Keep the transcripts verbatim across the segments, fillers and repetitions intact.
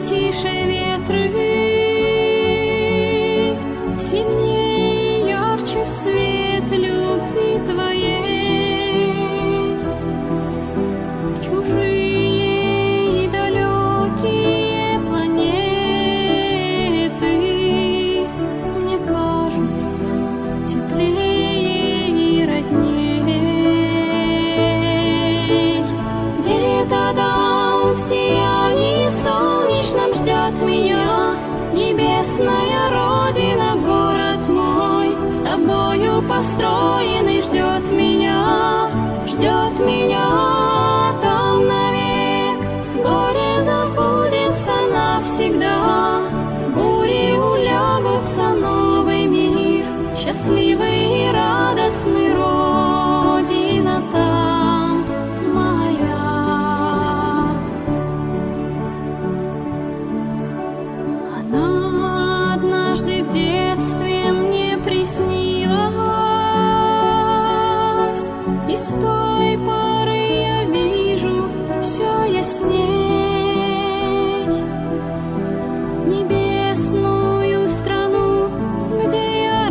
тише ветры, сильнее и ярче свет любви Твоей. Чужие и далекие планеты мне кажутся теплее и родней. Где-то там в сиянии солнечном ждет меня небесная родина, город мой, тобою построенный ждет меня, ждет меня там навек. Горе забудется навсегда, бури улягутся, новый мир, счастливый и радостный, родина там моя. Она однажды в детстве мне приснилась, и с той поры я вижу все ясней. Небесную страну, где я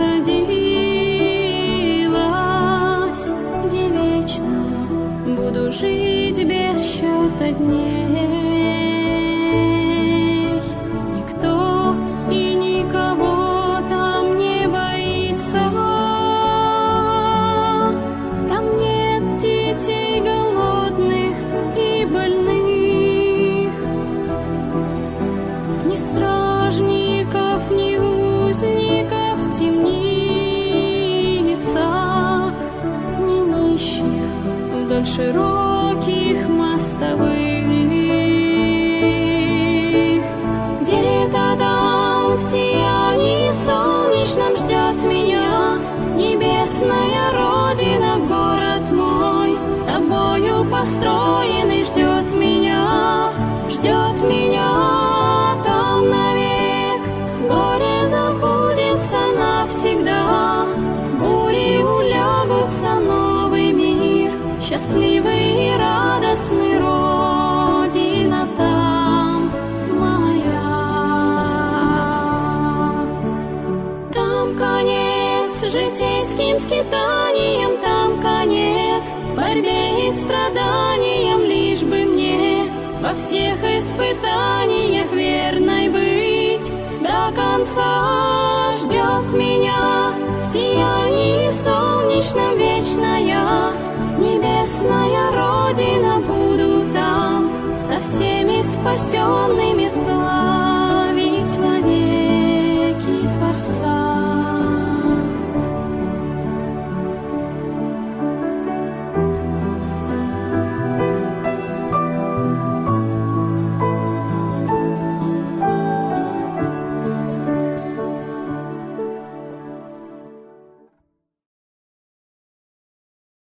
родилась, где вечно буду жить без счета дней. Никто и никого там не боится, там нет детей голодных и больных, ни стражников, ни узников в темницах, ни нищих вдоль широких мостовых. Где-то там в сиянии солнечном ждет меня небесная родина, город мой, тобою построенный ждет меня, ждет меня там навек. Горе забудется навсегда, бури улягутся, новый мир, счастливый и радостный, родина там моя. Там конец житейским скитаниям, там конец борьбе и страданиям, лишь бы мне во всех испытаниях верной быть до конца. Ждет меня в сиянии солнечном вечная небесная родина, буду там со всеми спасенными.